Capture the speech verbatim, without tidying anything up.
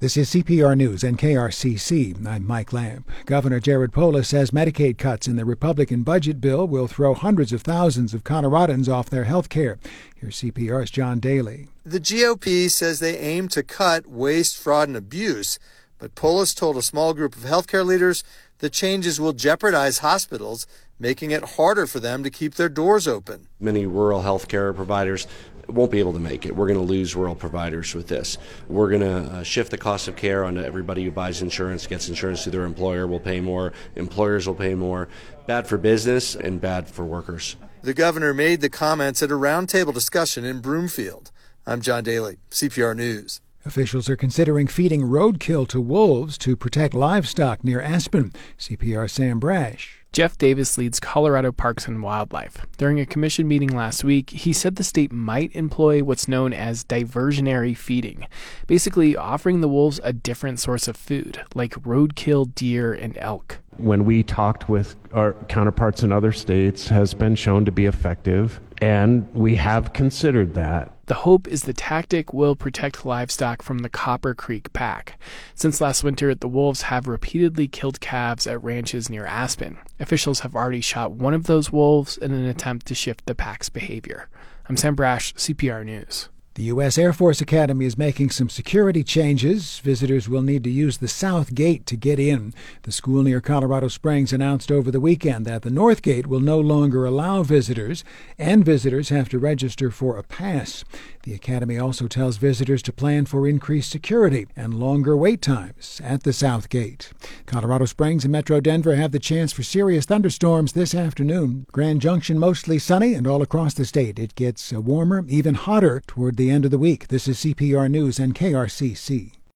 This is C P R News and K R C C. I'm Mike Lamb. Governor Jared Polis says Medicaid cuts in the Republican budget bill will throw hundreds of thousands of Coloradans off their health care. Here's C P R's John Daly. The G O P says they aim to cut waste, fraud, and abuse, but Polis told a small group of healthcare leaders the changes will jeopardize hospitals, making it harder for them to keep their doors open. Many rural healthcare providers won't be able to make it. We're going to lose rural providers with this. We're going to uh, shift the cost of care onto everybody who buys insurance, gets insurance through their employer will pay more, employers will pay more. Bad for business and bad for workers. The governor made the comments at a roundtable discussion in Broomfield. I'm John Daly, C P R News. Officials are considering feeding roadkill to wolves to protect livestock near Aspen. C P R's Sam Brash. Jeff Davis leads Colorado Parks and Wildlife. During a commission meeting last week, he said the state might employ what's known as diversionary feeding, basically offering the wolves a different source of food, like roadkill deer and elk. When we talked with our counterparts in other states, has been shown to be effective, and we have considered that. The hope is the tactic will protect livestock from the Copper Creek pack. Since last winter, the wolves have repeatedly killed calves at ranches near Aspen. Officials have already shot one of those wolves in an attempt to shift the pack's behavior. I'm Sam Brash, C P R News. The U S Air Force Academy is making some security changes. Visitors will need to use the South Gate to get in. The school near Colorado Springs announced over the weekend that the North Gate will no longer allow visitors, and visitors have to register for a pass. The Academy also tells visitors to plan for increased security and longer wait times at the South Gate. Colorado Springs and Metro Denver have the chance for serious thunderstorms this afternoon. Grand Junction mostly sunny, and all across the state it gets warmer, even hotter toward the end of the week. This is C P R News and K R C C.